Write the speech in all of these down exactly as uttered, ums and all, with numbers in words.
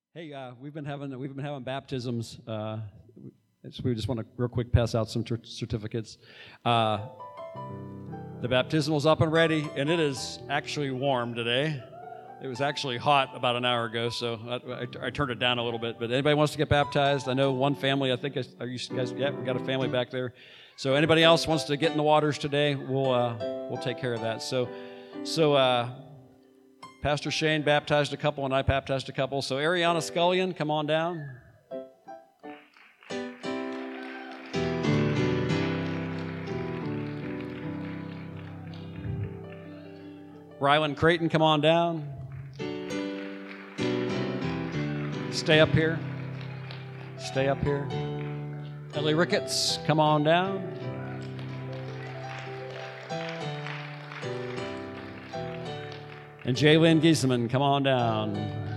Hey, uh, we've been having we've been having baptisms. Uh, so we just want to real quick pass out some ter- certificates. Uh, the baptismal's up and ready, and it is actually warm today. It was actually hot about an hour ago, so I, I, I turned it down a little bit. But anybody wants to get baptized? I know one family. I think I, are you guys? Yeah, we got a family back there. So anybody else wants to get in the waters today? We'll uh, we'll take care of that. So so. Uh, Pastor Shane baptized a couple, and I baptized a couple. So Ariana Scullion, come on down. Rylan Creighton, come on down. Stay up here. Stay up here. Ellie Ricketts, come on down. And Jalen Giesemann, come on down.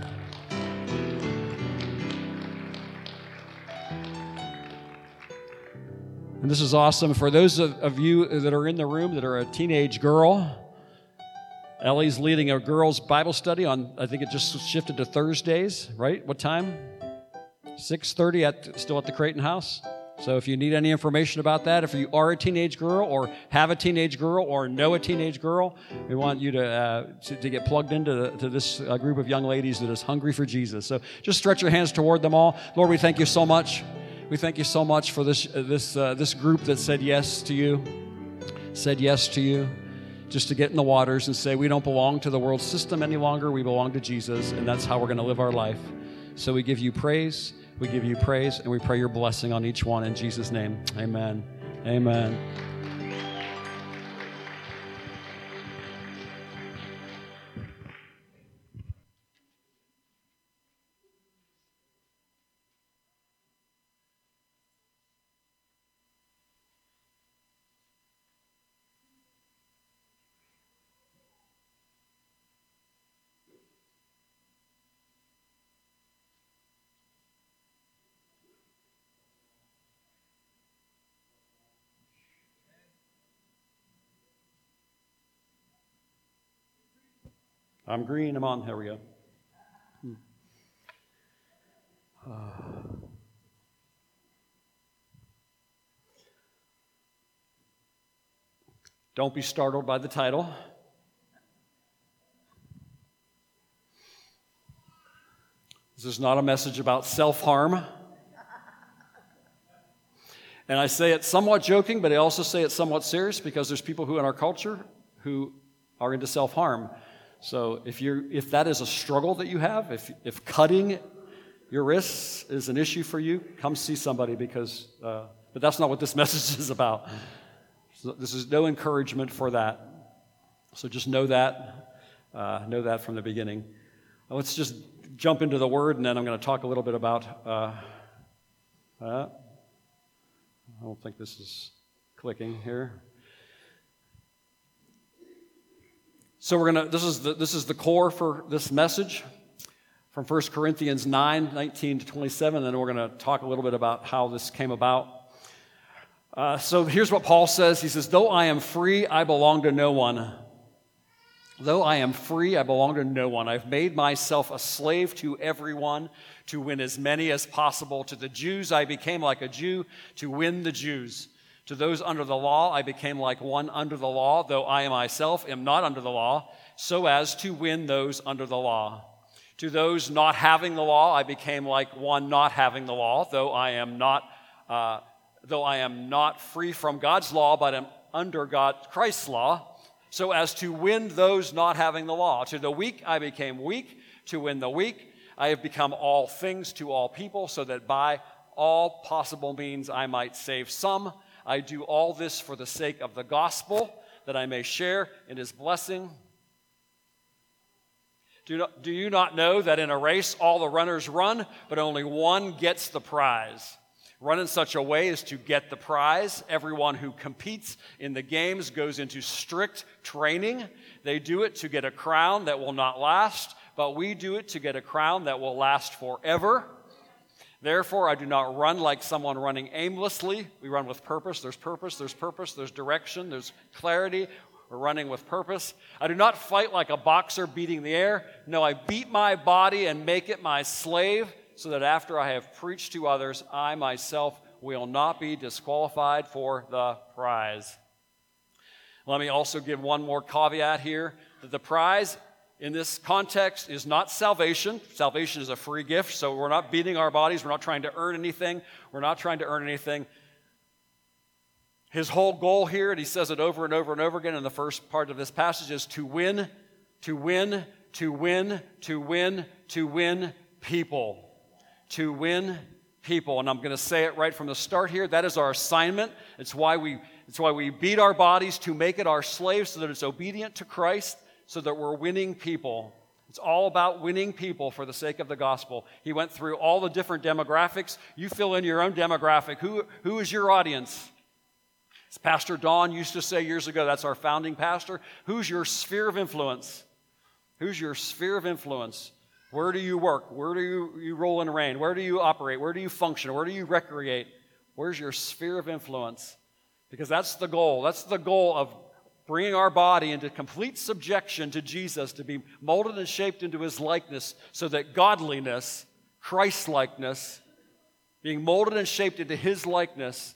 And this is awesome. For those of, of you that are in the room that are a teenage girl, Ellie's leading a girls' Bible study on, I think it just shifted to Thursdays, right? What time? six thirty, at still at the Creighton House. So if you need any information about that, if you are a teenage girl or have a teenage girl or know a teenage girl, we want you to uh, to, to get plugged into the, to this uh, group of young ladies that is hungry for Jesus. So just stretch your hands toward them all. Lord, we thank you so much. We thank you so much for this uh, this uh, this group that said yes to you, said yes to you, just to get in the waters and say we don't belong to the world system any longer. We belong to Jesus, and that's how we're going to live our life. So we give you praise. We give you praise, and we pray your blessing on each one in Jesus' name. Amen. Amen. I'm green. I'm on. There we go. Hmm. Uh. Don't be startled by the title. This is not a message about self-harm. And I say it somewhat joking, but I also say it somewhat serious because there's people who in our culture who are into self-harm. So if you're if that is a struggle that you have, if if cutting your wrists is an issue for you, come see somebody because, uh, but that's not what this message is about. So this is no encouragement for that. So just know that, uh, know that from the beginning. Let's just jump into the Word, and then I'm going to talk a little bit about, uh, uh, I don't think this is clicking here. So we're gonna. This is the this is the core for this message from First Corinthians nine, nineteen to twenty-seven. And then we're going to talk a little bit about how this came about. Uh, so here's what Paul says. He says, "Though I am free, I belong to no one. Though I am free, I belong to no one. I've made myself a slave to everyone to win as many as possible. To the Jews, I became like a Jew to win the Jews. To those under the law, I became like one under the law, though I myself am not under the law, so as to win those under the law. To those not having the law, I became like one not having the law, though I am not, uh, though I am not free from God's law, but am under God, Christ's law, so as to win those not having the law. To the weak, I became weak to win the weak. I have become all things to all people, so that by all possible means I might save some. I do all this for the sake of the gospel, that I may share in his blessing. Do, not, do you not know that in a race all the runners run, but only one gets the prize? Run in such a way as to get the prize. Everyone who competes in the games goes into strict training. They do it to get a crown that will not last, but we do it to get a crown that will last forever. Therefore, I do not run like someone running aimlessly. We run with purpose. There's purpose, there's purpose, there's direction, there's clarity. We're running with purpose. I do not fight like a boxer beating the air. No, I beat my body and make it my slave, so that after I have preached to others, I myself will not be disqualified for the prize. Let me also give one more caveat here, that the prize in this context is not salvation. Salvation is a free gift, so we're not beating our bodies. We're not trying to earn anything. We're not trying to earn anything. His whole goal here, and he says it over and over and over again in the first part of this passage, is to win, to win, to win, to win, to win people. To win people. And I'm going to say it right from the start here. That is our assignment. It's why we, it's why we beat our bodies, to make it our slaves so that it's obedient to Christ, so that we're winning people. It's all about winning people for the sake of the gospel. He went through all the different demographics. You fill in your own demographic. Who, who is your audience? As Pastor Don used to say years ago, that's our founding pastor. Who's your sphere of influence? Who's your sphere of influence? Where do you work? Where do you, you roll in rain? Where do you operate? Where do you function? Where do you recreate? Where's your sphere of influence? Because that's the goal. That's the goal of bringing our body into complete subjection to Jesus, to be molded and shaped into his likeness, so that godliness, Christ-likeness, being molded and shaped into his likeness,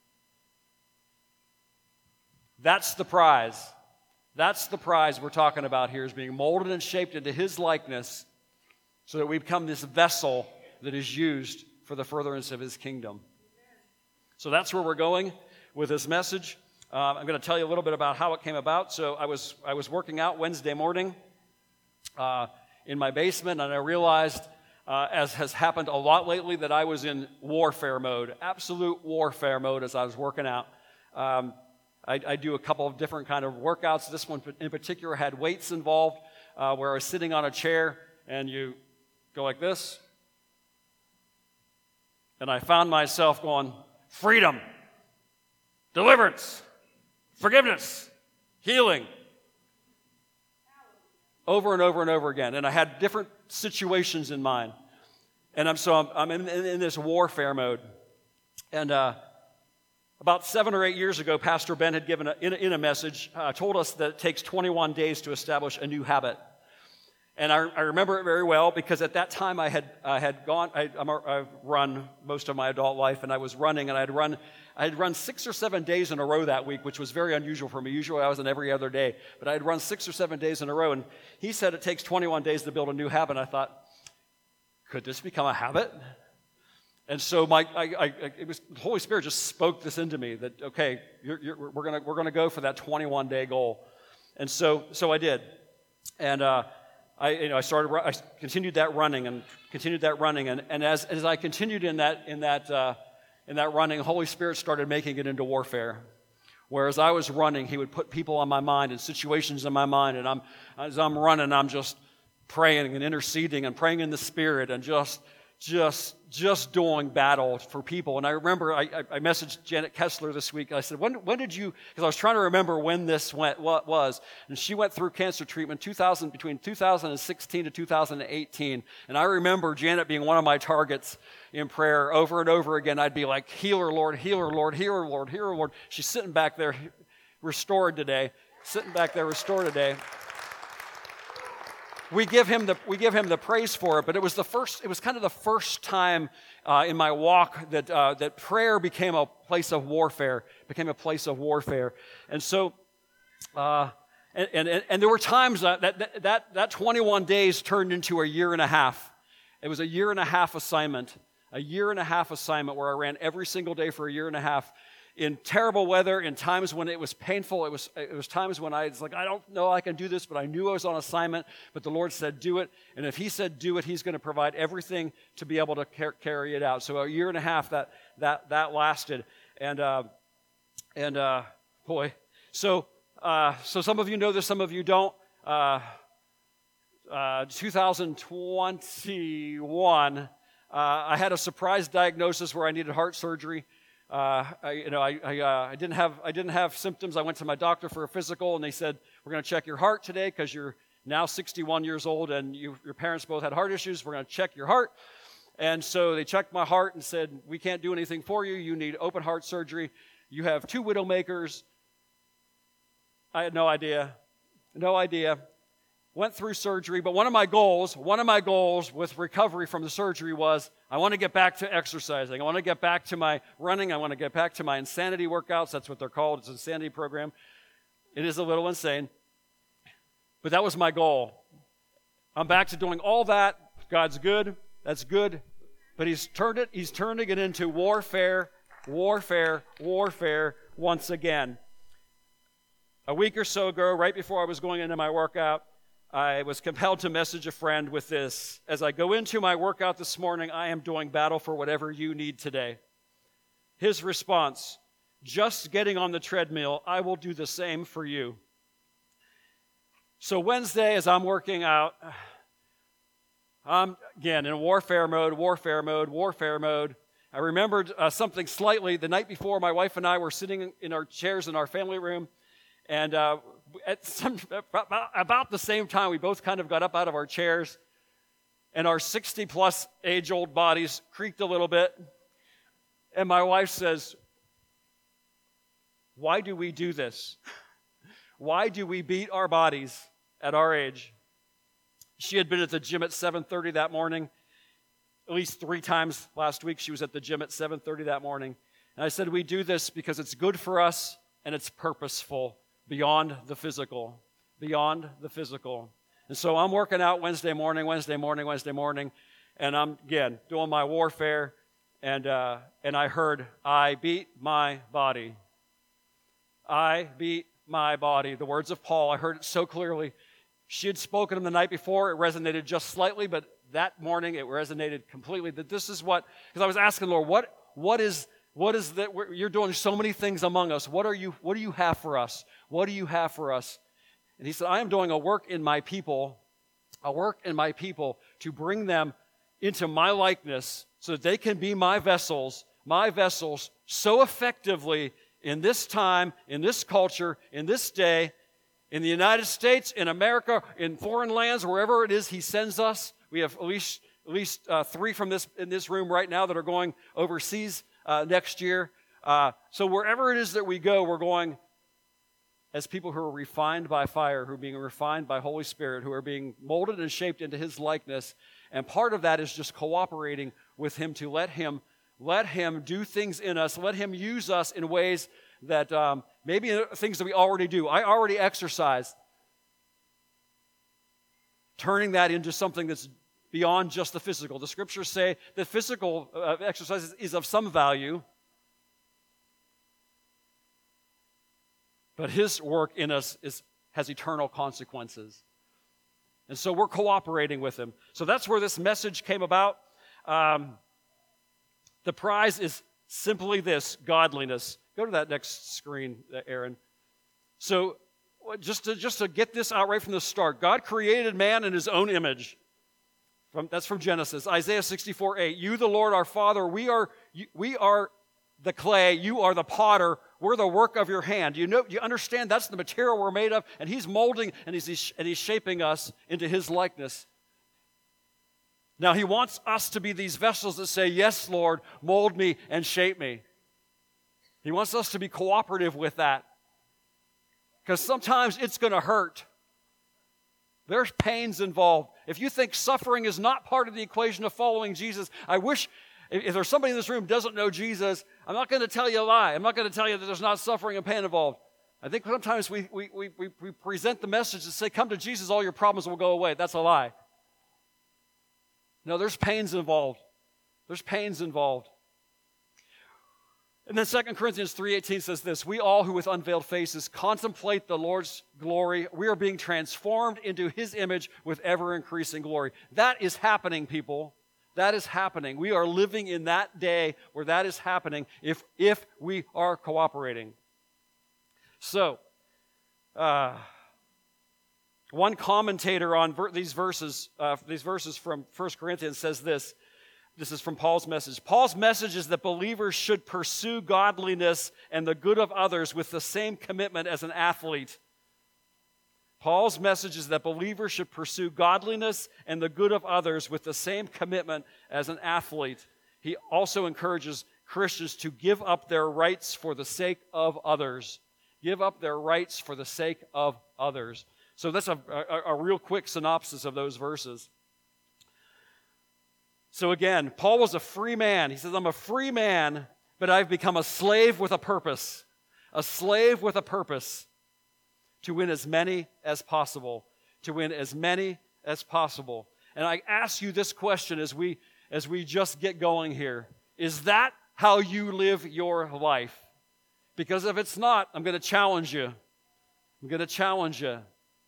that's the prize. That's the prize we're talking about here, is being molded and shaped into his likeness so that we become this vessel that is used for the furtherance of his kingdom. So that's where we're going with this message. Uh, I'm going to tell you a little bit about how it came about. So I was I was working out Wednesday morning uh, in my basement, and I realized, uh, as has happened a lot lately, that I was in warfare mode, absolute warfare mode as I was working out. Um, I, I do a couple of different kind of workouts. This one in particular had weights involved, uh, where I was sitting on a chair and you go like this. And I found myself going, freedom, deliverance, forgiveness, healing, over and over and over again. And I had different situations in mind. And I'm so I'm, I'm in, in, in this warfare mode. And uh, About seven or eight years ago, Pastor Ben had given a, in, a, in a message, uh, told us that it takes twenty-one days to establish a new habit. And I, I remember it very well because at that time I had I had gone, I, I'm a, I've run most of my adult life, and I was running, and I had run I had run six or seven days in a row that week, which was very unusual for me. Usually I was in every other day, but I had run six or seven days in a row, and he said it takes twenty-one days to build a new habit. And I thought, could this become a habit? And so my, I, I, it was the Holy Spirit just spoke this into me that okay, you're, you're, we're gonna we're gonna go for that twenty-one day goal, and so so I did, and uh, I you know I started I continued that running and continued that running, and, and as as I continued in that in that uh, in that running, the Holy Spirit started making it into warfare. Whereas I was running, He would put people on my mind and situations in my mind, and I'm as I'm running, I'm just praying and interceding and praying in the Spirit and just. just just doing battle for people. And I remember I, I messaged Janet Kessler this week. I said, when, when did you, because I was trying to remember when this went, what was. And she went through cancer treatment two thousand between two thousand sixteen to two thousand eighteen. And I remember Janet being one of my targets in prayer over and over again. I'd be like, heal her, Lord, heal her, Lord, heal her, Lord, heal her, Lord. She's sitting back there restored today, sitting back there restored today. We give him the we give him the praise for it, but it was the first. It was kind of the first time uh, in my walk that uh, that prayer became a place of warfare. Became a place of warfare, and so, uh, and, and and there were times that that that that twenty-one days turned into a year and a half. It was a year and a half assignment, a year and a half assignment where I ran every single day for a year and a half. In terrible weather, in times when it was painful, it was it was times when I was like, I don't know I can do this, but I knew I was on assignment, but the Lord said, do it. And if He said do it, He's going to provide everything to be able to car- carry it out. So a year and a half that that that lasted. And, uh, and uh, boy, so uh, so some of you know this, some of you don't. Uh, uh, two thousand twenty-one, uh, I had a surprise diagnosis where I needed heart surgery. Uh, I, you know, I, I, uh, I didn't have, I didn't have symptoms. I went to my doctor for a physical, and they said, "We're going to check your heart today because you're now sixty-one years old, and you, your parents both had heart issues. We're going to check your heart." And so they checked my heart and said, "We can't do anything for you. You need open heart surgery. You have two widowmakers. I had no idea. No idea. Went through surgery, but one of my goals, one of my goals with recovery from the surgery was I want to get back to exercising. I want to get back to my running. I want to get back to my insanity workouts. That's what they're called. It's an insanity program. It is a little insane, but that was my goal. I'm back to doing all that. God's good. That's good. But he's turned it, he's turning it into warfare, warfare, warfare once again. A week or so ago, right before I was going into my workout, I was compelled to message a friend with this. As I go into my workout this morning, I am doing battle for whatever you need today. His response, just getting on the treadmill, I will do the same for you. So Wednesday, as I'm working out, I'm, again, in warfare mode, warfare mode, warfare mode. I remembered uh, something slightly. The night before, my wife and I were sitting in our chairs in our family room, and uh, at some, about the same time, we both kind of got up out of our chairs, and our sixty-plus age-old bodies creaked a little bit. And my wife says, why do we do this? Why do we beat our bodies at our age? She had been at the gym at seven thirty that morning. At least three times last week she was at the gym at seven thirty that morning. And I said, we do this because it's good for us and it's purposeful. Beyond the physical, beyond the physical. And so I'm working out Wednesday morning, Wednesday morning, Wednesday morning, and I'm, again, doing my warfare, and uh, and I heard, I beat my body. I beat my body. The words of Paul, I heard it so clearly. She had spoken them the night before. It resonated just slightly, but that morning it resonated completely. That this is what, because I was asking the Lord, what what is What is that? You're doing so many things among us. What are you? What do you have for us? What do you have for us? And he said, I am doing a work in my people, a work in my people to bring them into my likeness so that they can be my vessels, my vessels so effectively in this time, in this culture, in this day, in the United States, in America, in foreign lands, wherever it is he sends us. We have at least, at least uh, three from this in this room right now that are going overseas Uh, next year. Uh, so wherever it is that we go, we're going as people who are refined by fire, who are being refined by Holy Spirit, who are being molded and shaped into his likeness. And part of that is just cooperating with him to let him, let him do things in us, let him use us in ways that um, maybe things that we already do. I already exercise. Turning that into something that's beyond just the physical. The scriptures say that physical uh, exercise is of some value, but his work in us is, has eternal consequences. And so we're cooperating with him. So that's where this message came about. Um, the prize is simply this, godliness. Go to that next screen, Aaron. So just to, just to get this out right from the start, God created man in his own image. From, that's from Genesis. Isaiah sixty-four eight. You, the Lord, our Father, we are we are the clay. You are the potter. We're the work of your hand. You know, you understand that's the material we're made of, and he's molding and he's and he's shaping us into his likeness. Now he wants us to be these vessels that say, "Yes, Lord, mold me and shape me." He wants us to be cooperative with that, because sometimes it's going to hurt. There's pains involved. If you think suffering is not part of the equation of following Jesus, I wish, if there's somebody in this room who doesn't know Jesus, I'm not going to tell you a lie. I'm not going to tell you that there's not suffering and pain involved. I think sometimes we, we, we, we present the message and say, come to Jesus, all your problems will go away. That's a lie. No, there's pains involved. There's pains involved. And then Second Corinthians three eighteen says this, we all who with unveiled faces contemplate the Lord's glory, we are being transformed into his image with ever-increasing glory. That is happening, people. That is happening. We are living in that day where that is happening if, if we are cooperating. So, uh, one commentator on ver- these verses, uh, these verses from First Corinthians says this. This is from Paul's message. Paul's message is that believers should pursue godliness and the good of others with the same commitment as an athlete. Paul's message is that believers should pursue godliness and the good of others with the same commitment as an athlete. He also encourages Christians to give up their rights for the sake of others. give up their rights for the sake of others. So that's a, a, a real quick synopsis of those verses. So again, Paul was a free man. He says, I'm a free man, but I've become a slave with a purpose. A slave with a purpose to win as many as possible. To win as many as possible. And I ask you this question as we as we just get going here. Is that how you live your life? Because if it's not, I'm going to challenge you. I'm going to challenge you.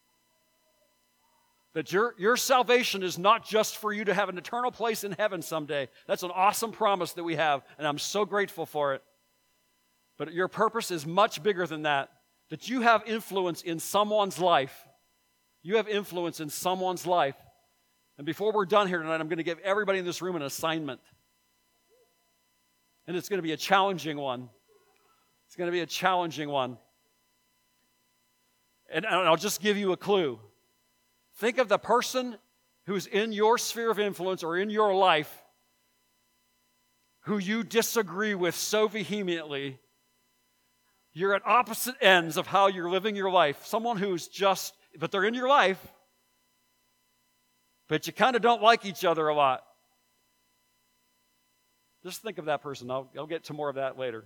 That your, your salvation is not just for you to have an eternal place in heaven someday. That's an awesome promise that we have, and I'm so grateful for it. But your purpose is much bigger than that. That you have influence in someone's life. You have influence in someone's life. And before we're done here tonight, I'm going to give everybody in this room an assignment. And it's going to be a challenging one. It's going to be a challenging one. And I'll just give you a clue. Think of the person who's in your sphere of influence or in your life who you disagree with so vehemently. You're at opposite ends of how you're living your life. Someone who's just, but they're in your life, but you kind of don't like each other a lot. Just think of that person. I'll, I'll get to more of that later.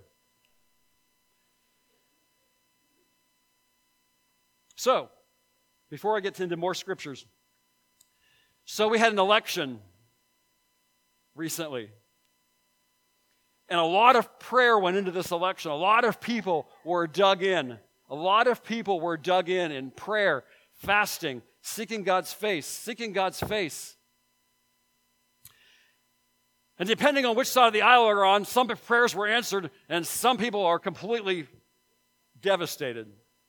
So, before I get into more scriptures, so we had an election recently. And a lot of prayer went into this election. A lot of people were dug in. A lot of people were dug in in prayer, fasting, seeking God's face, seeking God's face. And depending on which side of the aisle you're on, some prayers were answered and some people are completely devastated.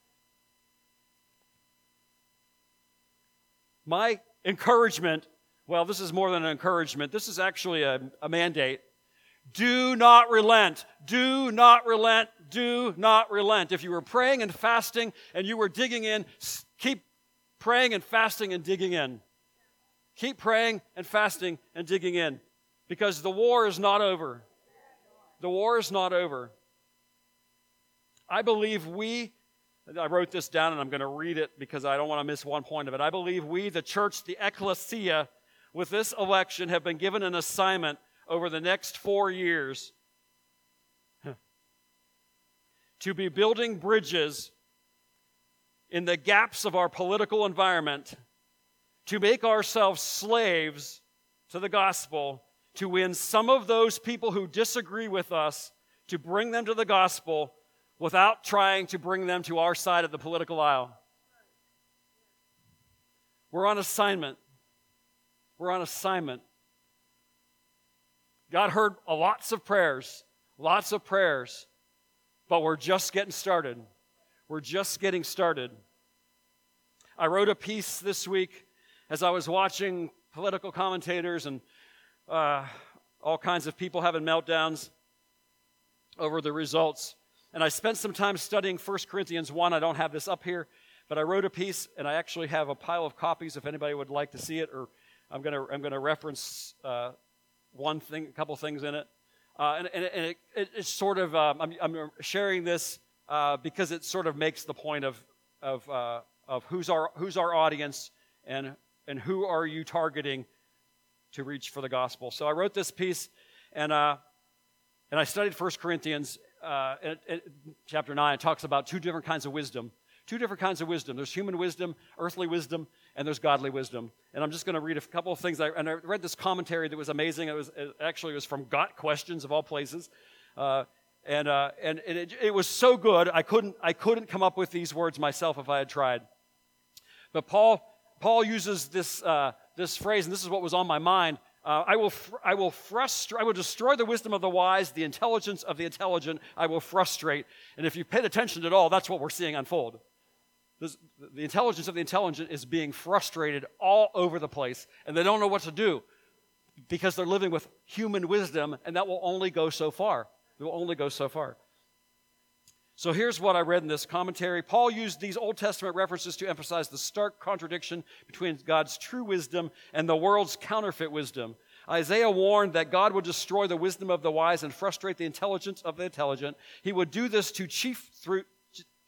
My encouragement, well, this is more than an encouragement. This is actually a, a mandate. Do not relent. Do not relent. Do not relent. If you were praying and fasting and you were digging in, keep praying and fasting and digging in. Keep praying and fasting and digging in. Because the war is not over. The war is not over. I believe we, I wrote this down and I'm going to read it because I don't want to miss one point of it. I believe we, the church, the ecclesia, with this election have been given an assignment over the next four years to be building bridges in the gaps of our political environment, to make ourselves slaves to the gospel, to win some of those people who disagree with us, to bring them to the gospel without trying to bring them to our side of the political aisle. We're on assignment. We're on assignment. God heard lots of prayers, lots of prayers, but we're just getting started. We're just getting started. I wrote a piece this week as I was watching political commentators and uh, all kinds of people having meltdowns over the results. And I spent some time studying First Corinthians one. I don't have this up here, but I wrote a piece, and I actually have a pile of copies if anybody would like to see it, or I'm going to I'm going to reference uh, one thing, a couple things in it. Uh, and and, and it, it, it's sort of, um, I'm, I'm sharing this uh, because it sort of makes the point of of uh, of who's our who's our audience and and who are you targeting to reach for the gospel. So I wrote this piece, and uh, and I studied First Corinthians. Uh, it, it, chapter nine, it talks about two different kinds of wisdom. Two different kinds of wisdom. There's human wisdom, earthly wisdom, and there's godly wisdom. And I'm just going to read a couple of things. I, and I read this commentary that was amazing. It was it actually it was from Got Questions of all places, uh, and uh, and it, it was so good. I couldn't I couldn't come up with these words myself if I had tried. But Paul Paul uses this uh, this phrase, and this is what was on my mind. Uh, I will fr- I will frustrate. I will destroy the wisdom of the wise, the intelligence of the intelligent. I will frustrate. And if you paid attention at all, that's what we're seeing unfold. This, the intelligence of the intelligent is being frustrated all over the place, and they don't know what to do because they're living with human wisdom, and that will only go so far. It will only go so far. So here's what I read in this commentary. Paul used these Old Testament references to emphasize the stark contradiction between God's true wisdom and the world's counterfeit wisdom. Isaiah warned that God would destroy the wisdom of the wise and frustrate the intelligence of the intelligent. He would do this to chief through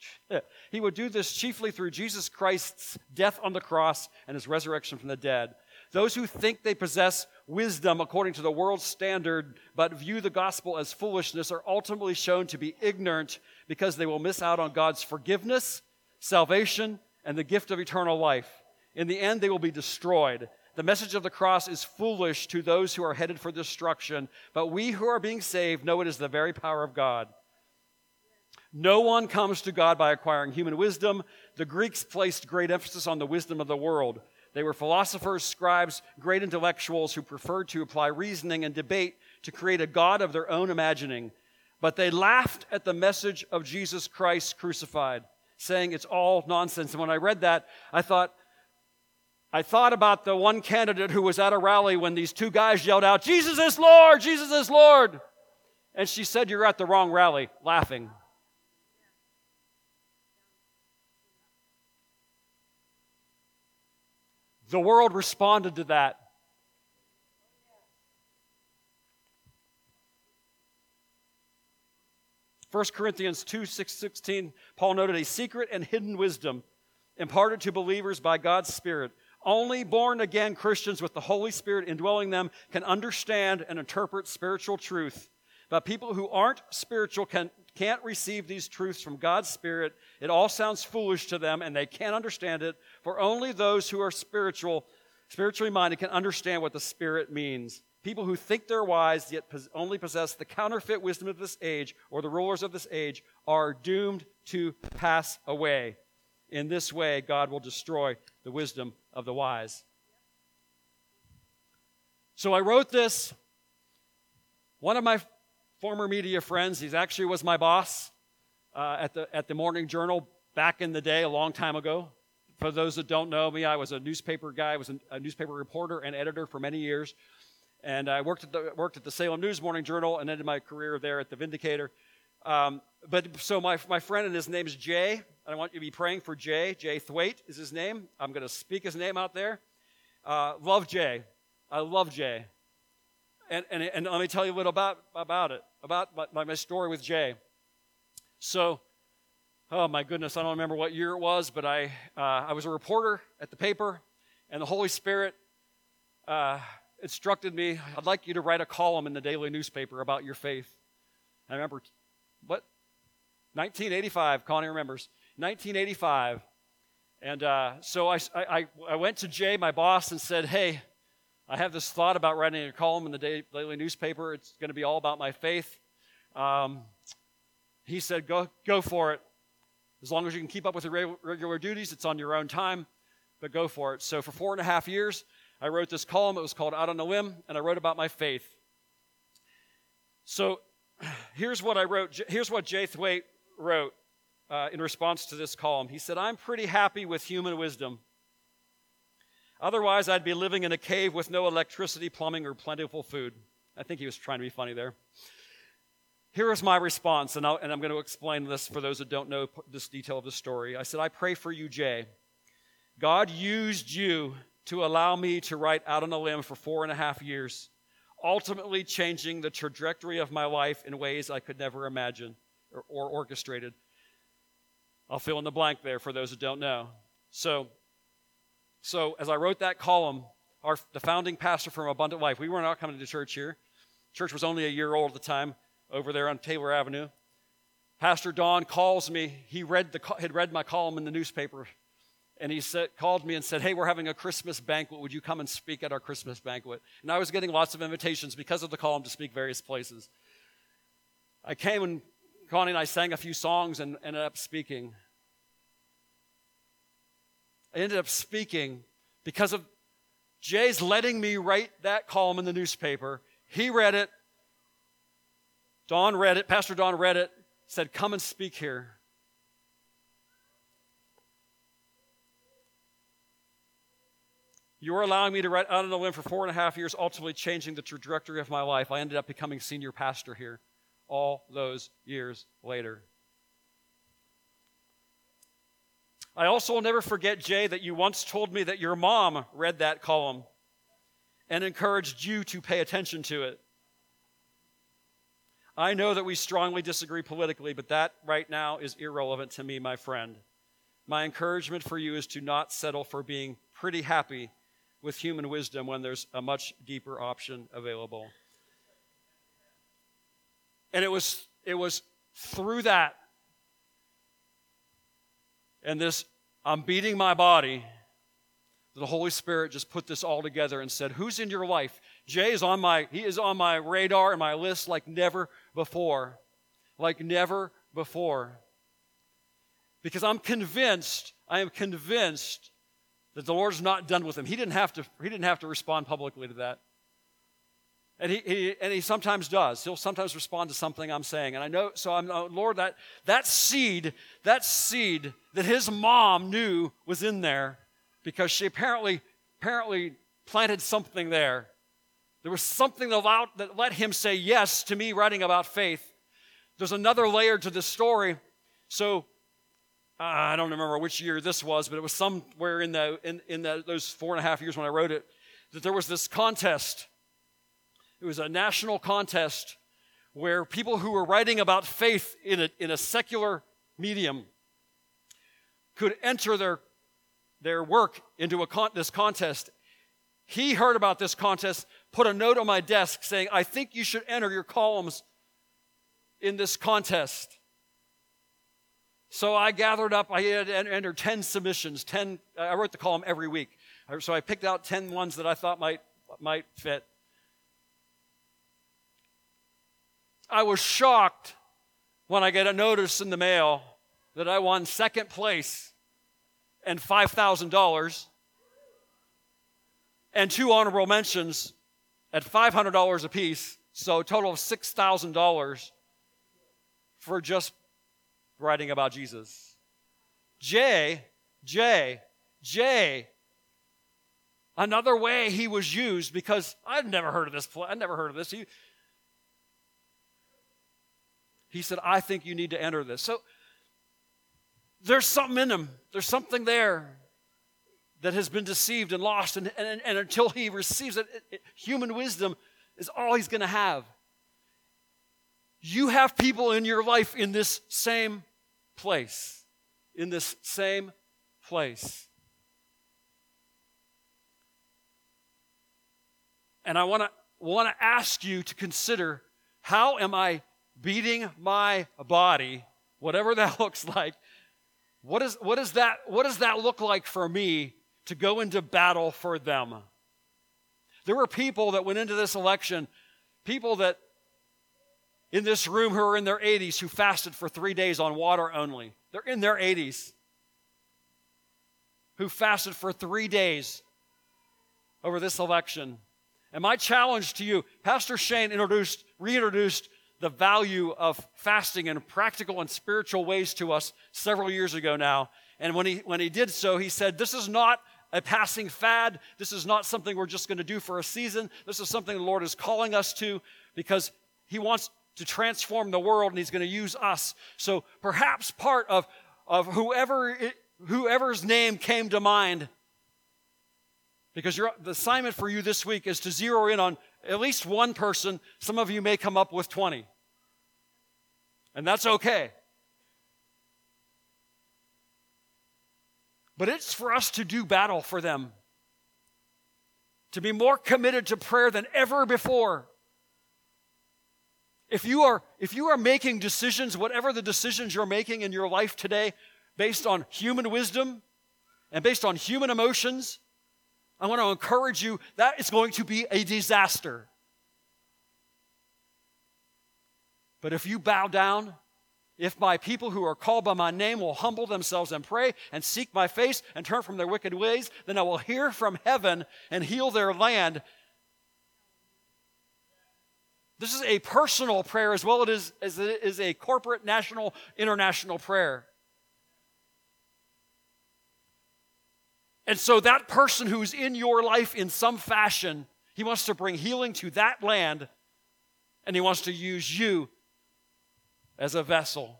He would do this chiefly through Jesus Christ's death on the cross and his resurrection from the dead. Those who think they possess wisdom according to the world's standard but view the gospel as foolishness are ultimately shown to be ignorant because they will miss out on God's forgiveness, salvation, and the gift of eternal life. In the end, they will be destroyed. The message of the cross is foolish to those who are headed for destruction, but we who are being saved know it is the very power of God. No one comes to God by acquiring human wisdom. The Greeks placed great emphasis on the wisdom of the world. They were philosophers, scribes, great intellectuals who preferred to apply reasoning and debate to create a God of their own imagining. But they laughed at the message of Jesus Christ crucified, saying it's all nonsense. And when I read that, I thought, I thought about the one candidate who was at a rally when these two guys yelled out, "Jesus is Lord! Jesus is Lord!" And she said, "You're at the wrong rally," laughing. The world responded to that. First Corinthians two, six, sixteen, Paul noted a secret and hidden wisdom imparted to believers by God's Spirit. Only born-again Christians with the Holy Spirit indwelling them can understand and interpret spiritual truth. But people who aren't spiritual can, can't receive these truths from God's Spirit. It all sounds foolish to them, and they can't understand it, for only those who are spiritual, spiritually minded can understand what the Spirit means. People who think they're wise, yet pos- only possess the counterfeit wisdom of this age, or the rulers of this age, are doomed to pass away. In this way, God will destroy the wisdom of the wise. So I wrote this. One of my former media friends, he actually was my boss uh, at the at the Morning Journal back in the day, a long time ago. For those that don't know me, I was a newspaper guy. I was a, a newspaper reporter and editor for many years. And I worked at the worked at the Salem News Morning Journal and ended my career there at the Vindicator. Um, but so my my friend, and his name is Jay. I want you to be praying for Jay. Jay Thwaite is his name. I'm going to speak his name out there. Uh, love Jay. I love Jay. And, and and let me tell you a little about about it, about my, my story with Jay. So, oh my goodness, I don't remember what year it was, but I uh, I was a reporter at the paper, and the Holy Spirit uh, instructed me, "I'd like you to write a column in the daily newspaper about your faith." I remember, what? nineteen eighty-five, Connie remembers. nineteen eighty-five. And uh, so I, I, I went to Jay, my boss, and said, "Hey, I have this thought about writing a column in the daily newspaper. It's going to be all about my faith." Um, he said, go go for it. As long as you can keep up with your regular duties, it's on your own time, but go for it. So for four and a half years, I wrote this column. It was called Out on a Limb, and I wrote about my faith. So here's what I wrote. Here's what Jay Thwaite wrote uh, in response to this column. He said, "I'm pretty happy with human wisdom. Otherwise, I'd be living in a cave with no electricity, plumbing, or plentiful food." I think he was trying to be funny there. Here is my response, and, I'll, and I'm going to explain this for those that don't know this detail of the story. I said, "I pray for you, Jay. God used you to allow me to write Out on a Limb for four and a half years, ultimately changing the trajectory of my life in ways I could never imagine or, or orchestrated." I'll fill in the blank there for those that don't know. So, So as I wrote that column, our, the founding pastor from Abundant Life, we were not coming to church here. Church was only a year old at the time, over there on Taylor Avenue. Pastor Don calls me. He read the had read my column in the newspaper, and he said, called me and said, "Hey, we're having a Christmas banquet. Would you come and speak at our Christmas banquet?" And I was getting lots of invitations because of the column to speak various places. I came, and Connie and I sang a few songs and ended up speaking. I ended up speaking because of Jay's letting me write that column in the newspaper. He read it. Don read it. Pastor Don read it. Said, "Come and speak here." You were allowing me to write Out on a Limb for four and a half years, ultimately changing the trajectory of my life. I ended up becoming senior pastor here all those years later. I also will never forget, Jay, that you once told me that your mom read that column and encouraged you to pay attention to it. I know that we strongly disagree politically, but that right now is irrelevant to me, my friend. My encouragement for you is to not settle for being pretty happy with human wisdom when there's a much deeper option available. And it was, it was through that and this, I'm beating my body, the Holy Spirit just put this all together and said, who's in your life? Jay is on my, he is on my radar and my list like never before. Like never before. Because I'm convinced, I am convinced that the Lord's not done with him. He didn't have to, he didn't have to respond publicly to that. And he, he and he sometimes does. He'll sometimes respond to something I'm saying. And I know, so I'm, oh, Lord, that, that seed, that seed that his mom knew was in there because she apparently, apparently planted something there. There was something that, allowed, that let him say yes to me writing about faith. There's another layer to this story. So uh, I don't remember which year this was, but it was somewhere in, the, in, in the, those four and a half years when I wrote it, that there was this contest. It was a national contest where people who were writing about faith in a, in a secular medium could enter their, their work into a con- this contest. He heard about this contest, put a note on my desk saying, I think you should enter your columns in this contest. So I gathered up, I had entered ten submissions, ten, I wrote the column every week. So I picked out ten ones that I thought might, might fit. I was shocked when I get a notice in the mail that I won second place and five thousand dollars and two honorable mentions at five hundred dollars apiece, so a total of six thousand dollars for just writing about Jesus. Jay, Jay, Jay, another way he was used, because I'd never heard of this, I'd never heard of this. He, He said, I think you need to enter this. So there's something in him. There's something there that has been deceived and lost. And, and, and until he receives it, it, it, human wisdom is all he's going to have. You have people in your life in this same place. In this same place. And I want to want to ask you to consider, how am I beating my body, whatever that looks like? What is, what is that, what does that look like for me to go into battle for them? There were people that went into this election, people that in this room who are in their eighties who fasted for three days on water only. They're in their eighties. Who fasted for three days over this election. And my challenge to you, Pastor Shane introduced, reintroduced the value of fasting in practical and spiritual ways to us several years ago now. And when he when he did so, he said, this is not a passing fad. This is not something we're just going to do for a season. This is something the Lord is calling us to, because he wants to transform the world and he's going to use us. So perhaps part of, of whoever it, whoever's name came to mind, because your, the assignment for you this week is to zero in on at least one person. Some of you may come up with twenty. And that's okay. But it's for us to do battle for them. To be more committed to prayer than ever before. If you are, if you are making decisions, whatever the decisions you're making in your life today, based on human wisdom and based on human emotions, I want to encourage you, that is going to be a disaster. But if you bow down, if my people who are called by my name will humble themselves and pray and seek my face and turn from their wicked ways, then I will hear from heaven and heal their land. This is a personal prayer as well as it is a corporate, national, international prayer. And so that person who's in your life in some fashion, he wants to bring healing to that land, and he wants to use you as a vessel.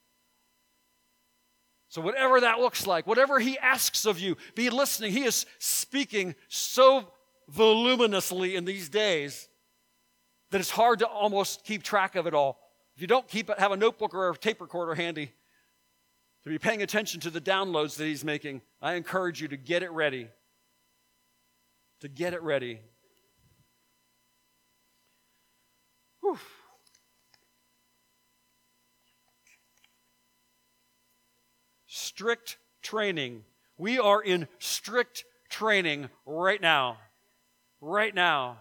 So whatever that looks like, whatever he asks of you, be listening. He is speaking so voluminously in these days that it's hard to almost keep track of it all. If you don't keep it, have a notebook or a tape recorder handy to be paying attention to the downloads that he's making, I encourage you to get it ready. To get it ready. Whew. Strict training. We are in strict training right now. Right now.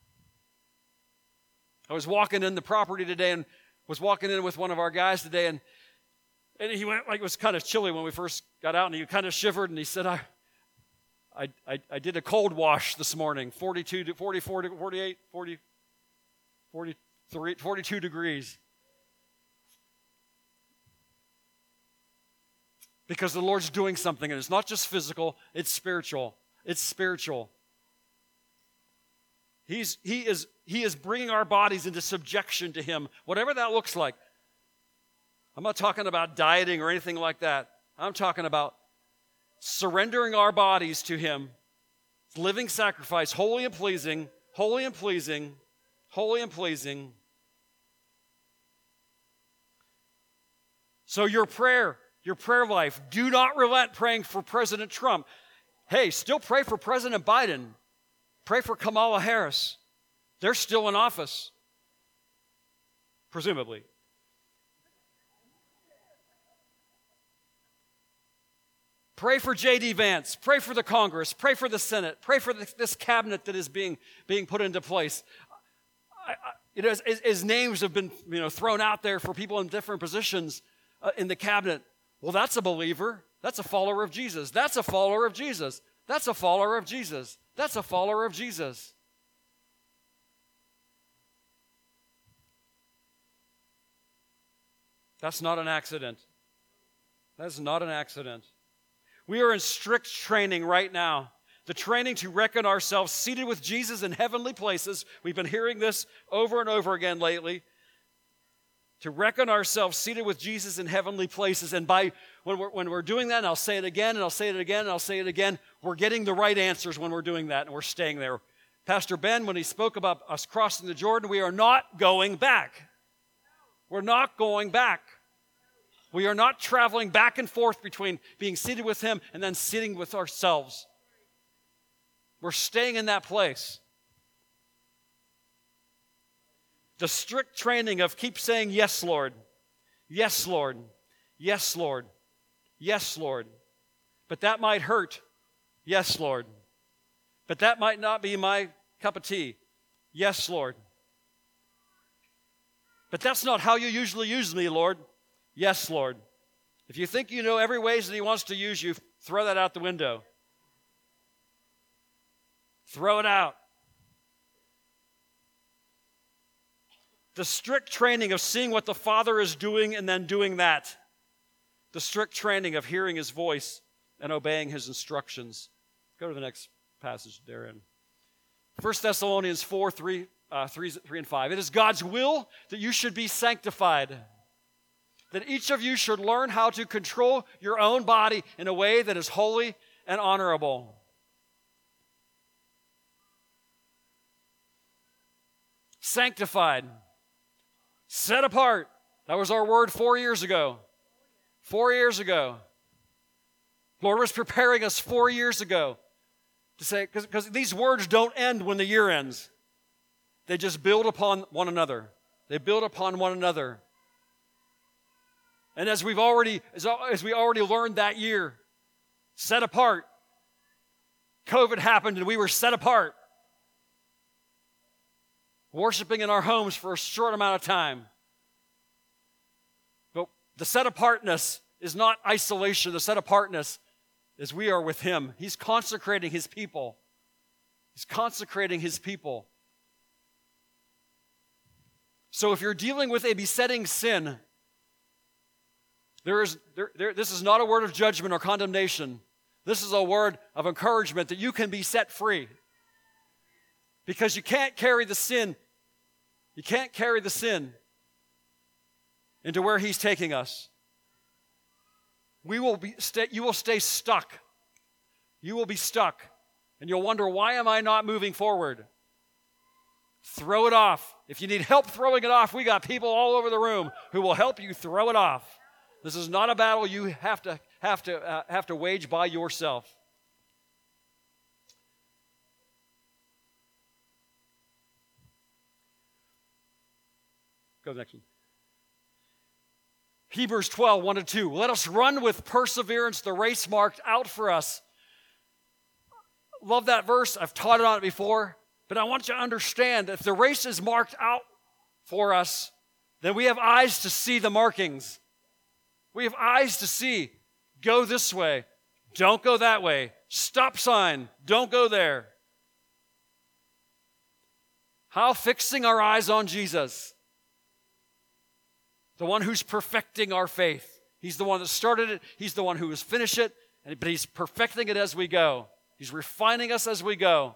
I was walking in the property today and was walking in with one of our guys today, and, and he went, like, it was kind of chilly when we first got out, and he kind of shivered, and he said, I I, I, I did a cold wash this morning, forty-two, forty-four, forty-eight, forty, forty-three, forty-two degrees. Because the Lord's doing something, and it's not just physical, it's spiritual. It's spiritual. He's, he, is, he is bringing our bodies into subjection to Him, whatever that looks like. I'm not talking about dieting or anything like that. I'm talking about surrendering our bodies to Him, living sacrifice, holy and pleasing, holy and pleasing, holy and pleasing. So your prayer, your prayer life, do not relent praying for President Trump. Hey, still pray for President Biden. Pray for Kamala Harris. They're still in office, presumably. Pray for J D Vance. Pray for the Congress. Pray for the Senate. Pray for this, this cabinet that is being, being put into place. I, I, you know, his, his names have been, you know, thrown out there for people in different positions uh, in the cabinet. Well, that's a believer. That's a follower of Jesus. That's a follower of Jesus. That's a follower of Jesus. That's a follower of Jesus. That's not an accident. That's not an accident. We are in strict training right now. The training to reckon ourselves seated with Jesus in heavenly places. We've been hearing this over and over again lately. To reckon ourselves seated with Jesus in heavenly places. And by when we're, when we're doing that, and I'll say it again, and I'll say it again, and I'll say it again, we're getting the right answers when we're doing that, and we're staying there. Pastor Ben, when he spoke about us crossing the Jordan, we are not going back. We're not going back. We are not traveling back and forth between being seated with Him and then sitting with ourselves. We're staying in that place. The strict training of keep saying, yes, Lord. Yes, Lord. Yes, Lord. Yes, Lord. But that might hurt. Yes, Lord. But that might not be my cup of tea. Yes, Lord. But that's not how you usually use me, Lord. Yes, Lord. If you think you know every ways that He wants to use you, throw that out the window. Throw it out. The strict training of seeing what the Father is doing and then doing that. The strict training of hearing His voice and obeying His instructions. Go to the next passage therein. First Thessalonians four, three, uh, three, three and five. It is God's will that you should be sanctified, that each of you should learn how to control your own body in a way that is holy and honorable. Sanctified. Set apart. That was our word four years ago. Four years ago. Lord was preparing us four years ago to say, because these words don't end when the year ends. They just build upon one another. They build upon one another. And as we've already, as, as we already learned that year, set apart. COVID happened and we were set apart. Worshiping in our homes for a short amount of time. But the set apartness is not isolation. The set apartness is we are with Him. He's consecrating His people. He's consecrating His people. So if you're dealing with a besetting sin, there is, there, there, this is not a word of judgment or condemnation. This is a word of encouragement that you can be set free. Because you can't carry the sin, you can't carry the sin into where He's taking us. We will be stay, you will stay stuck. You will be stuck. And you'll wonder, why am I not moving forward? Throw it off. If you need help throwing it off, we got people all over the room who will help you throw it off. This is not a battle you have to have to uh, have to wage by yourself. Go to the next one. Hebrews twelve, one to two. Let us run with perseverance the race marked out for us. Love that verse. I've taught it on it before. But I want you to understand that if the race is marked out for us, then we have eyes to see the markings. We have eyes to see. Go this way. Don't go that way. Stop sign. Don't go there. How? Fixing our eyes on Jesus, the one who's perfecting our faith. He's the one that started it. He's the one who has finished it. But he's perfecting it as we go. He's refining us as we go.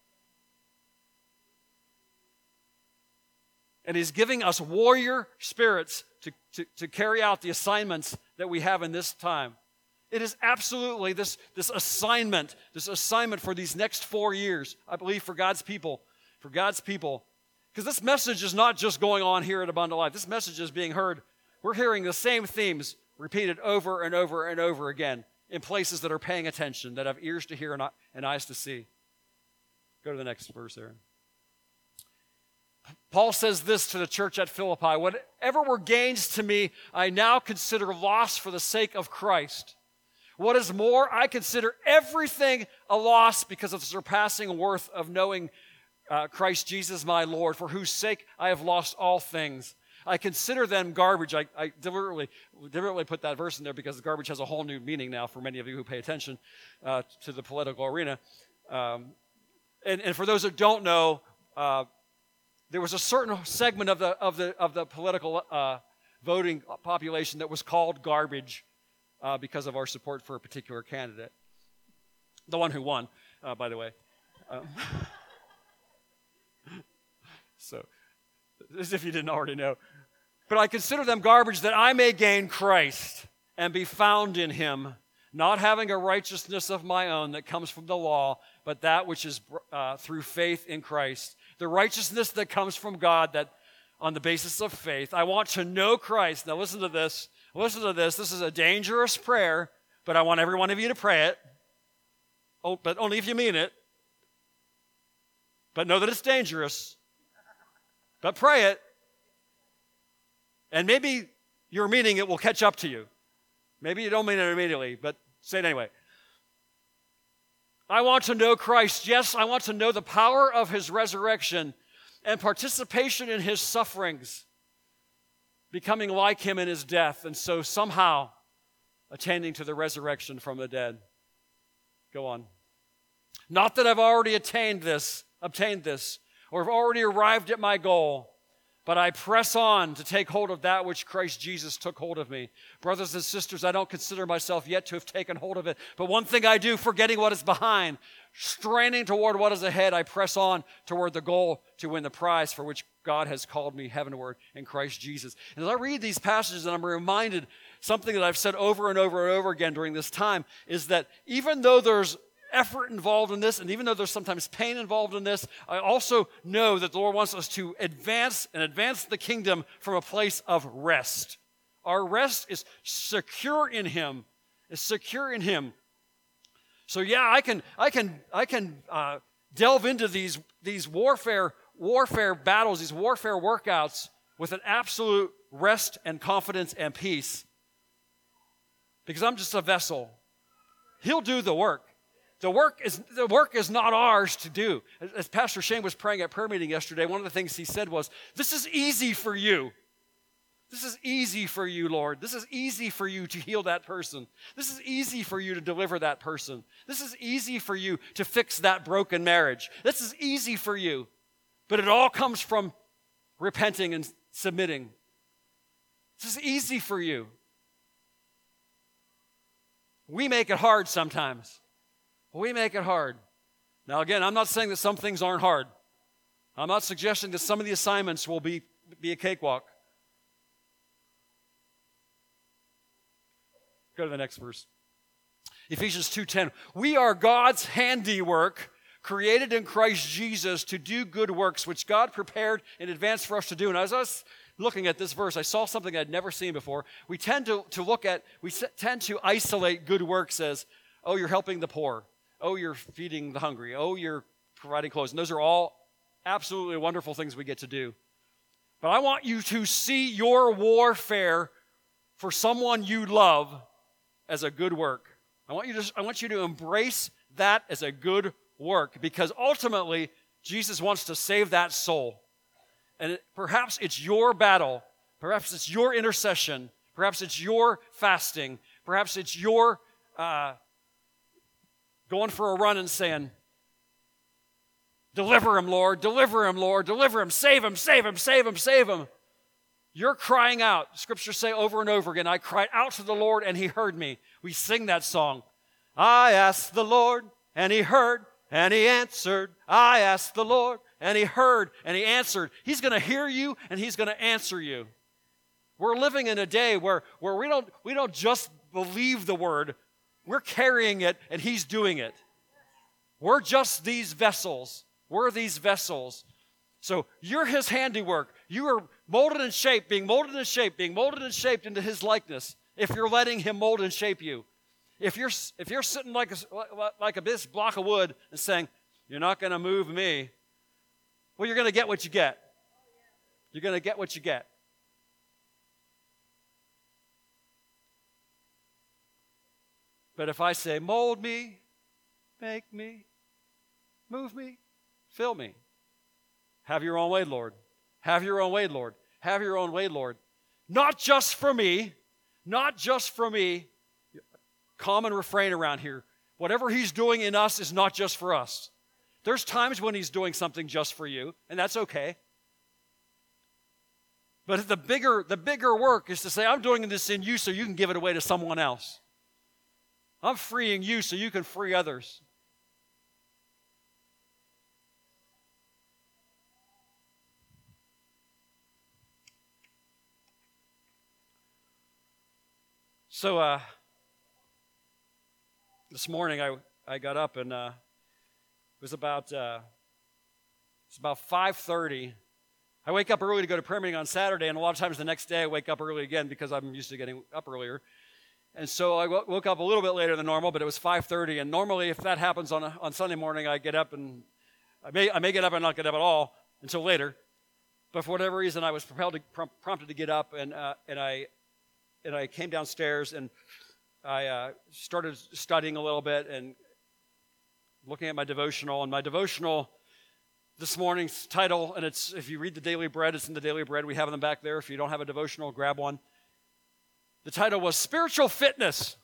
And he's giving us warrior spirits to, to, to carry out the assignments that we have in this time. It is absolutely this, this assignment, this assignment for these next four years, I believe, for God's people, for God's people. Because this message is not just going on here at Abundant Life. This message is being heard. We're hearing the same themes repeated over and over and over again in places that are paying attention, that have ears to hear and, and eyes to see. Go to the next verse there. Paul says this to the church at Philippi: whatever were gains to me, I now consider loss for the sake of Christ. What is more, I consider everything a loss because of the surpassing worth of knowing uh, Christ Jesus my Lord, for whose sake I have lost all things. I consider them garbage. I, I deliberately, deliberately put that verse in there because garbage has a whole new meaning now for many of you who pay attention uh, to the political arena. Um, and, and for those that don't know, uh, there was a certain segment of the of the of the political uh, voting population that was called garbage uh, because of our support for a particular candidate. The one who won, uh, by the way. Um, so, as if you didn't already know. But I consider them garbage that I may gain Christ and be found in him, not having a righteousness of my own that comes from the law, but that which is uh, through faith in Christ. The righteousness that comes from God, that on the basis of faith. I want to know Christ. Now listen to this. Listen to this. This is a dangerous prayer, but I want every one of you to pray it. Oh, but only if you mean it. But know that it's dangerous. But pray it. And maybe your meaning it will catch up to you. Maybe you don't mean it immediately, but say it anyway. I want to know Christ. Yes, I want to know the power of his resurrection and participation in his sufferings, becoming like him in his death, and so somehow attaining to the resurrection from the dead. Go on. Not that I've already attained this, obtained this, or have already arrived at my goal, but I press on to take hold of that which Christ Jesus took hold of me. Brothers and sisters, I don't consider myself yet to have taken hold of it. But one thing I do, forgetting what is behind, straining toward what is ahead, I press on toward the goal to win the prize for which God has called me heavenward in Christ Jesus. And as I read these passages, and I'm reminded something that I've said over and over and over again during this time, is that even though there's effort involved in this, and even though there's sometimes pain involved in this, I also know that the Lord wants us to advance and advance the kingdom from a place of rest. Our rest is secure in him, is secure in him. So yeah, I can I can I can uh, delve into these these warfare warfare battles, these warfare workouts with an absolute rest and confidence and peace, because I'm just a vessel. He'll do the work. The work is the work is not ours to do. As Pastor Shane was praying at prayer meeting yesterday, one of the things he said was, "This is easy for you. This is easy for you, Lord. This is easy for you to heal that person. This is easy for you to deliver that person. This is easy for you to fix that broken marriage. This is easy for you." But it all comes from repenting and submitting. This is easy for you. We make it hard sometimes. We make it hard. Now, again, I'm not saying that some things aren't hard. I'm not suggesting that some of the assignments will be, be a cakewalk. Go to the next verse. Ephesians two ten. We are God's handiwork, created in Christ Jesus to do good works, which God prepared in advance for us to do. And as I was looking at this verse, I saw something I'd never seen before. We tend to, to look at, we tend to isolate good works as, oh, you're helping the poor. Oh, you're feeding the hungry. Oh, you're providing clothes. And those are all absolutely wonderful things we get to do. But I want you to see your warfare for someone you love as a good work. I want you to, I want you to embrace that as a good work, because ultimately, Jesus wants to save that soul. And it, perhaps it's your battle. Perhaps it's your intercession. Perhaps it's your fasting. Perhaps it's your uh, going for a run and saying, deliver him, Lord, deliver him, Lord, deliver him, save him, save him, save him, save him. You're crying out. Scriptures say over and over again, I cried out to the Lord and he heard me. We sing that song. I asked the Lord and he heard and he answered. I asked the Lord and he heard and he answered. He's going to hear you and he's going to answer you. We're living in a day where, where we don't, we don't just believe the word. We're carrying it and he's doing it. We're just these vessels. We're these vessels. So you're his handiwork. You are molded and shaped, being molded and shaped, being molded and shaped into his likeness if you're letting him mold and shape you. If you're, if you're sitting like a, like a this block of wood and saying, you're not going to move me, well, you're going to get what you get. You're going to get what you get. But if I say, mold me, make me, move me, fill me, have your own way, Lord. Have your own way, Lord. Have your own way, Lord. Not just for me, not just for me. Common refrain around here. Whatever he's doing in us is not just for us. There's times when he's doing something just for you, and that's okay. But the bigger, the bigger work is to say, I'm doing this in you so you can give it away to someone else. I'm freeing you so you can free others. So uh, this morning I, I got up and uh, it was about uh, it's about five thirty. I wake up early to go to prayer meeting on Saturday, and a lot of times the next day I wake up early again because I'm used to getting up earlier. And so I w- woke up a little bit later than normal, but it was five thirty. And normally, if that happens on a, on Sunday morning, I get up and I may I may get up and not get up at all until later. But for whatever reason, I was propelled to, prom- prompted to get up, and uh, and I. And I came downstairs and I uh, started studying a little bit and looking at my devotional. And my devotional this morning's title, and it's, if you read the Daily Bread, it's in the Daily Bread. We have them back there. If you don't have a devotional, grab one. The title was Spiritual Fitness.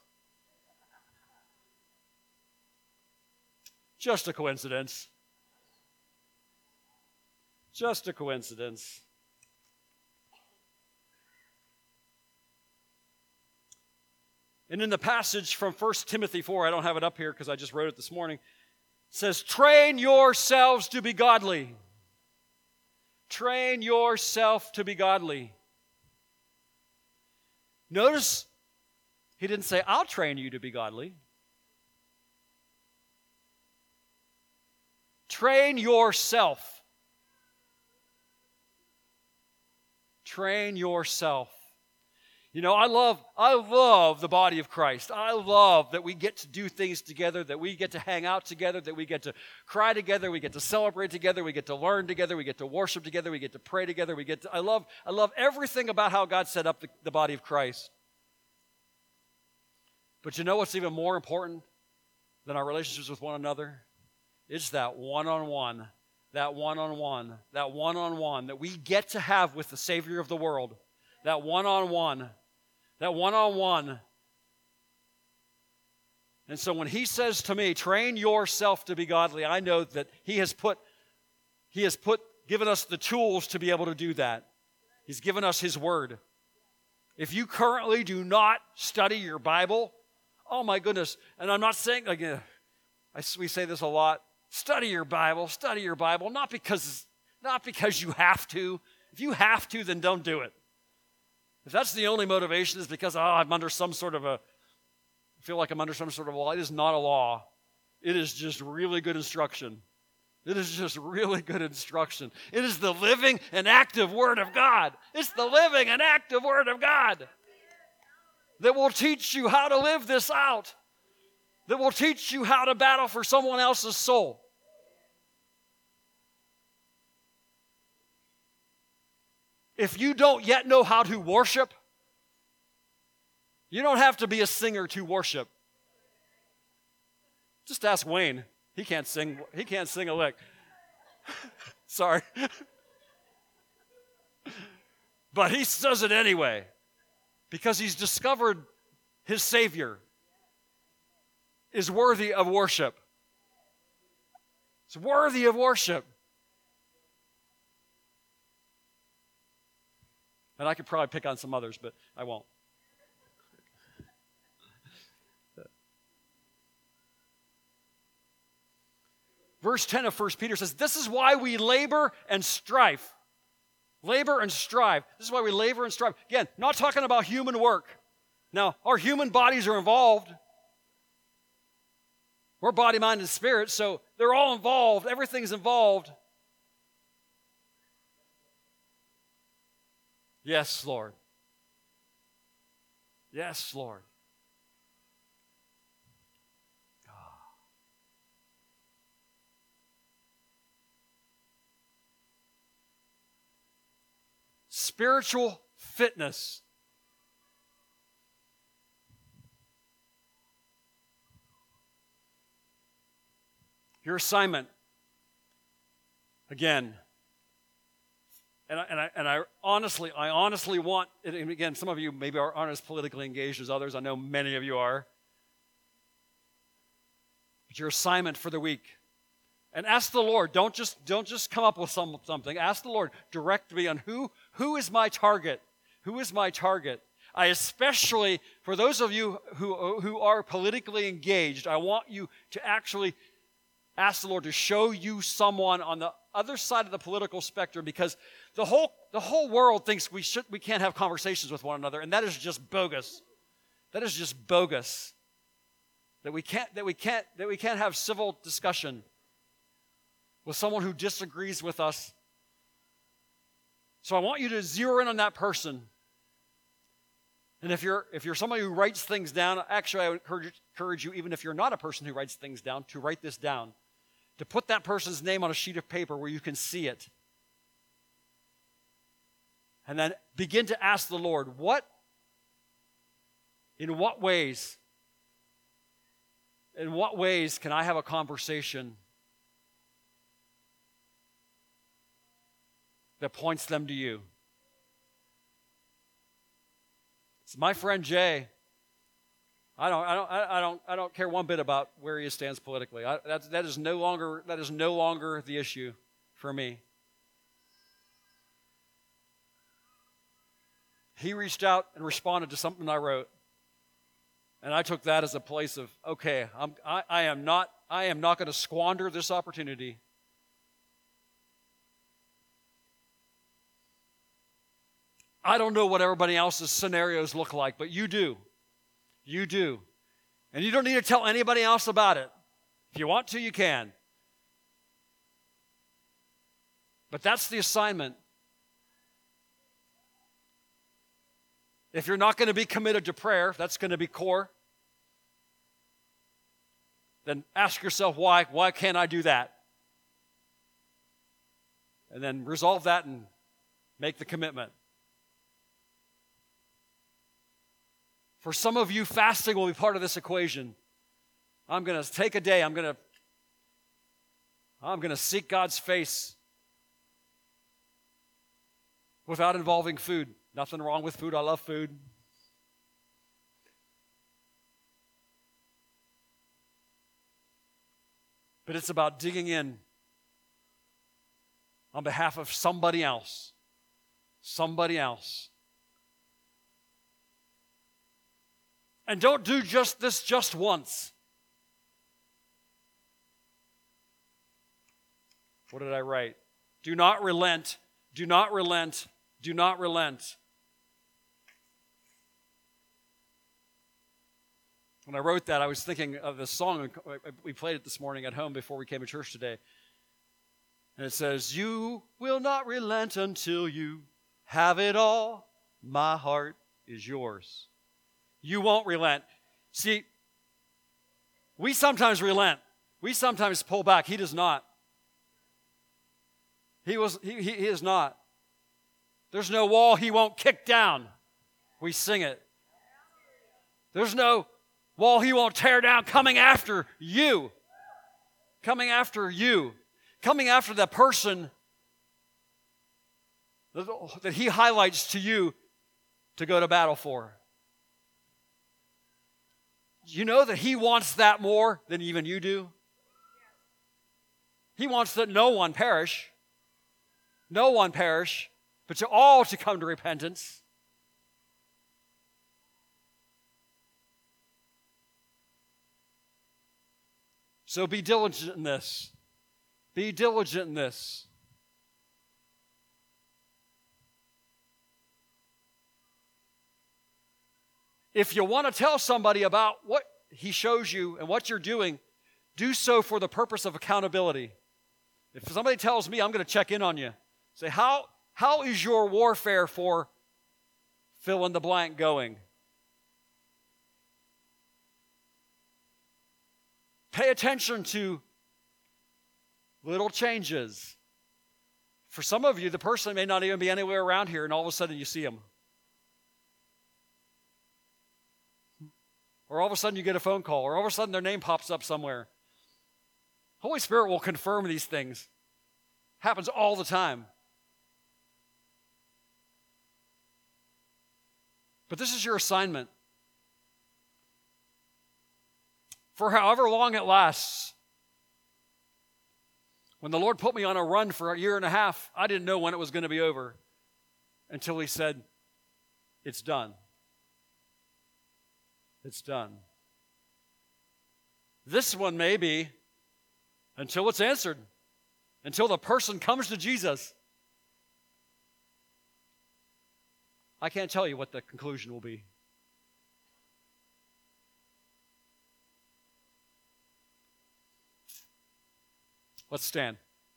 Just a coincidence. Just a coincidence. And in the passage from First Timothy four, I don't have it up here because I just wrote it this morning, it says, train yourselves to be godly. Train yourself to be godly. Notice he didn't say, I'll train you to be godly. Train yourself. Train yourself. You know, I love, I love the body of Christ. I love that we get to do things together, that we get to hang out together, that we get to cry together, we get to celebrate together, we get to learn together, we get to worship together, we get to pray together, we get to, I love, I love everything about how God set up the, the body of Christ. But you know what's even more important than our relationships with one another? It's that one-on-one, that one-on-one, that one-on-one that we get to have with the Savior of the world. That one-on-one. That one-on-one. And so when he says to me, train yourself to be godly, I know that he has put, he has put, given us the tools to be able to do that. He's given us his word. If you currently do not study your Bible, oh my goodness, and I'm not saying, like, uh, I, we say this a lot, study your Bible, study your Bible, not because, not because you have to. If you have to, then don't do it. If that's the only motivation is because, oh, I'm under some sort of a, I feel like I'm under some sort of law. It is not a law. It is just really good instruction. It is just really good instruction. It is the living and active Word of God. It's the living and active Word of God that will teach you how to live this out, that will teach you how to battle for someone else's soul. If you don't yet know how to worship, you don't have to be a singer to worship. Just ask Wayne. He can't sing, he can't sing a lick. Sorry. But he does it anyway because he's discovered his Savior is worthy of worship. It's worthy of worship. And I could probably pick on some others, but I won't. Verse ten of First Peter says, this is why we labor and strive. Labor and strive. This is why we labor and strive. Again, not talking about human work. Now, our human bodies are involved. We're body, mind, and spirit, so they're all involved. Everything's involved. Yes, Lord. Yes, Lord. Spiritual fitness. Your assignment, again, and I, and I, and I honestly, I honestly want, and again, some of you maybe aren't as politically engaged as others. I know many of you are. But your assignment for the week, and ask the Lord, don't just, don't just come up with some, something. Ask the Lord, direct me on who, who is my target? Who is my target? I especially, for those of you who, who are politically engaged, I want you to actually ask the Lord to show you someone on the other side of the political spectrum, because the whole, the whole world thinks we, should, we can't have conversations with one another, and that is just bogus. That is just bogus. That we can't, that we can't, that we can't have civil discussion with someone who disagrees with us. So I want you to zero in on that person. And if you're if you're somebody who writes things down, actually I would encourage, encourage you, even if you're not a person who writes things down, to write this down. To put that person's name on a sheet of paper where you can see it. And then begin to ask the Lord, what, in what ways, in what ways can I have a conversation that points them to you? It's my friend Jay. I don't, I don't, I don't, I don't care one bit about where he stands politically. I, that, that is no longer, that is no longer the issue for me. He reached out and responded to something I wrote, and I took that as a place of, okay, I'm, I, I am not, I am not going to squander this opportunity. I don't know what everybody else's scenarios look like, but you do. You do. And you don't need to tell anybody else about it. If you want to, you can. But that's the assignment. If you're not going to be committed to prayer, that's going to be core. Then ask yourself, why? Why can't I do that? And then resolve that and make the commitment. For some of you, fasting will be part of this equation. I'm going to take a day. I'm going to I'm going to seek God's face without involving food. Nothing wrong with food. I love food. But it's about digging in on behalf of somebody else. Somebody else. And don't do just this just once. What did I write? Do not relent. Do not relent. Do not relent. When I wrote that, I was thinking of the song. We played it this morning at home before we came to church today. And it says, you will not relent until you have it all. My heart is yours. You won't relent. See, we sometimes relent. We sometimes pull back. He does not. He was. He, he, he is not. There's no wall he won't kick down. We sing it. There's no wall he won't tear down coming after you. Coming after you. Coming after the person that, that he highlights to you to go to battle for. You know that he wants that more than even you do? He wants that no one perish. No one perish, but to all to come to repentance. So be diligent in this. Be diligent in this. If you want to tell somebody about what he shows you and what you're doing, do so for the purpose of accountability. If somebody tells me, I'm going to check in on you. Say, how, how is your warfare for fill in the blank going? Pay attention to little changes. For some of you, the person may not even be anywhere around here, and all of a sudden you see them. Or all of a sudden you get a phone call, or all of a sudden their name pops up somewhere. Holy Spirit will confirm these things. Happens all the time. But this is your assignment. For however long it lasts. When the Lord put me on a run for a year and a half, I didn't know when it was going to be over until he said, it's done. It's done. This one may be until it's answered, until the person comes to Jesus. I can't tell you what the conclusion will be. Let's stand.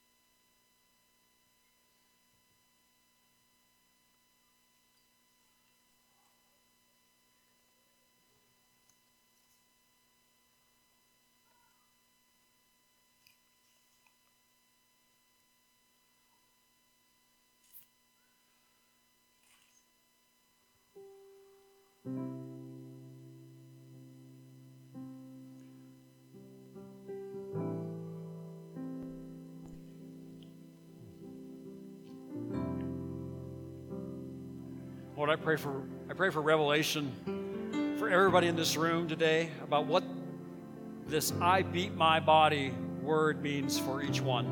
Lord, I pray for I pray for revelation for everybody in this room today about what this I beat my body word means for each one.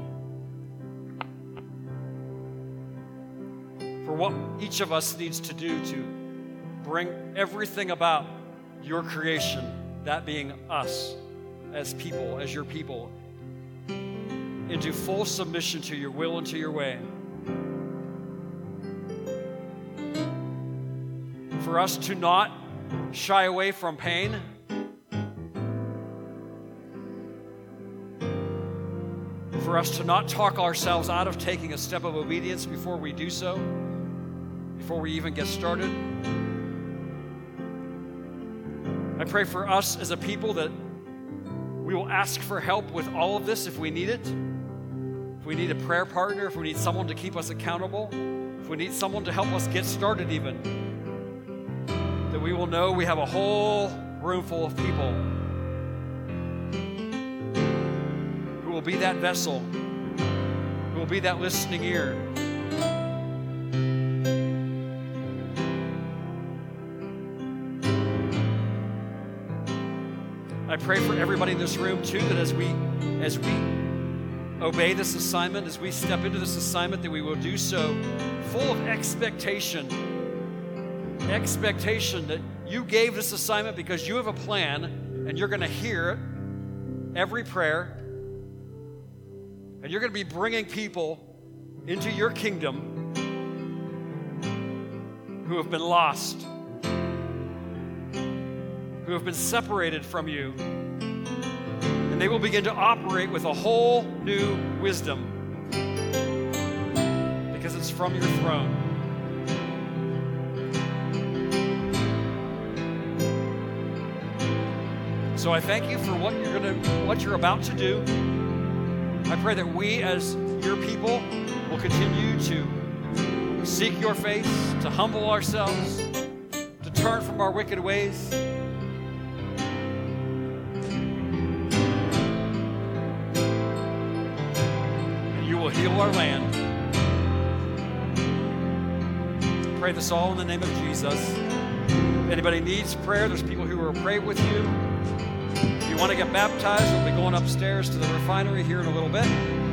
For what each of us needs to do to bring everything about your creation, that being us as people, as your people, into full submission to your will and to your way. For us to not shy away from pain. For us to not talk ourselves out of taking a step of obedience before we do so, before we even get started. I pray for us as a people that we will ask for help with all of this if we need it. If we need a prayer partner, if we need someone to keep us accountable, if we need someone to help us get started even. That we will know we have a whole room full of people who will be that vessel, who will be that listening ear. I pray for everybody in this room too, that as we as we obey this assignment, as we step into this assignment, that we will do so full of expectation. Expectation that you gave this assignment because you have a plan and you're going to hear every prayer and you're going to be bringing people into your kingdom who have been lost, who have been separated from you, and they will begin to operate with a whole new wisdom, because it's from your throne. So I thank you for what you're going to, what you're about to do. I pray that we as your people will continue to seek your face, to humble ourselves, to turn from our wicked ways. And you will heal our land. I pray this all in the name of Jesus. If anybody needs prayer, there's people who will pray with you. If you want to get baptized, we'll be going upstairs to the refinery here in a little bit.